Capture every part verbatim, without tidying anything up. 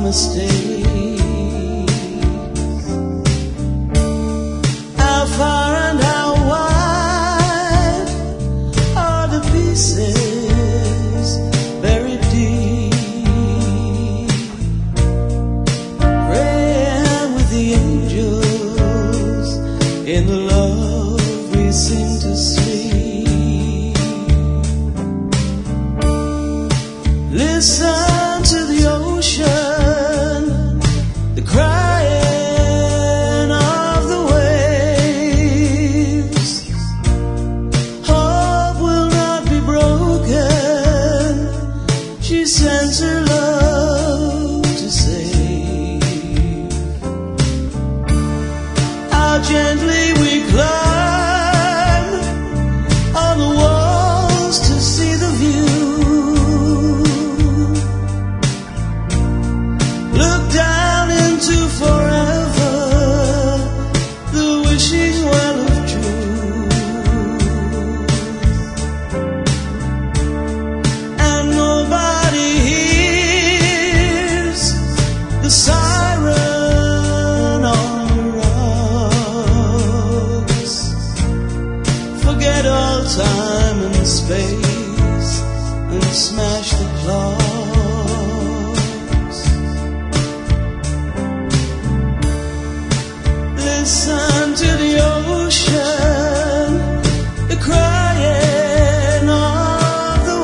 mistakes. How far and how wide are the pieces buried deep? Praying with the angels in the love we seem to sleep. Listen to the ocean, the crying of the waves. Hope will not be broken. She sends her love to save. How gently we climb on the walls to see the view. Look down into forever, the wishing well of truth. And nobody hears the siren on the rocks. Forget all time and space and smash the clock. Listen to the ocean, the crying of the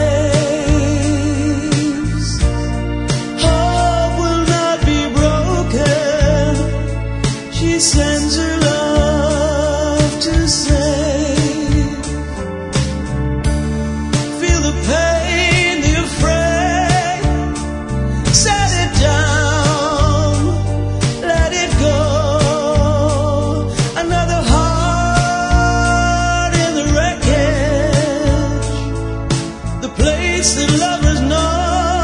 waves. Hope will not be broken. She sends her love to save. Feel the pain, the afraid. Set it down, let it go. Another heart in the wreckage, the place that lovers know,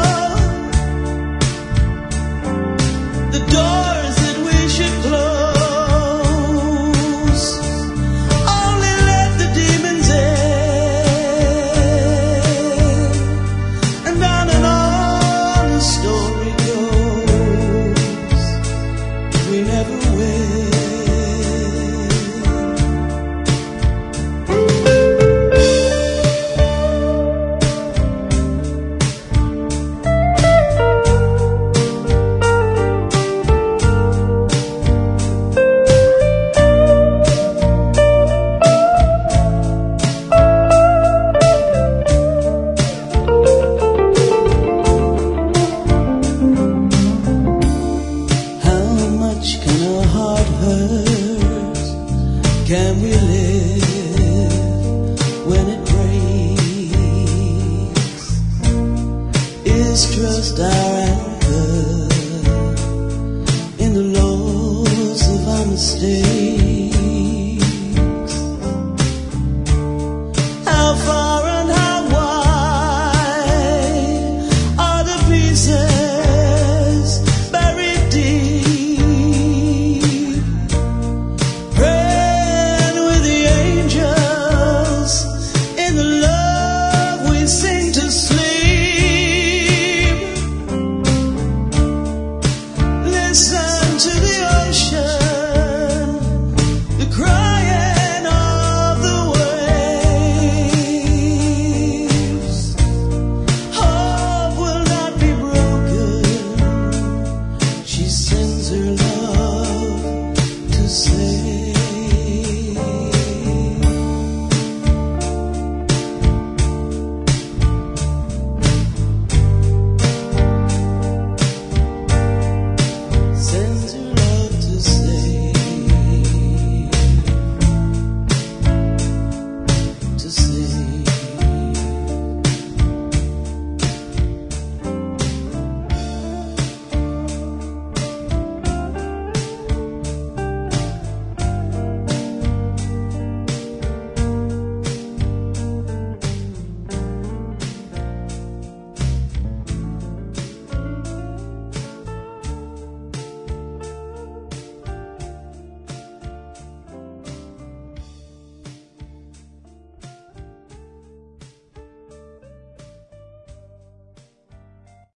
the doors that we should close. Only let the demons in, and on and on the story goes. We never will. How much can a heart hurt? Can we live when it breaks? Is trust our anchor in the lows of our mistakes? How far and how wide are the pieces buried deep? Praying with the angels in the love we sing to sleep. Listen to the ocean, the crying of the waves. Hope will not be broken. She sends her love to save.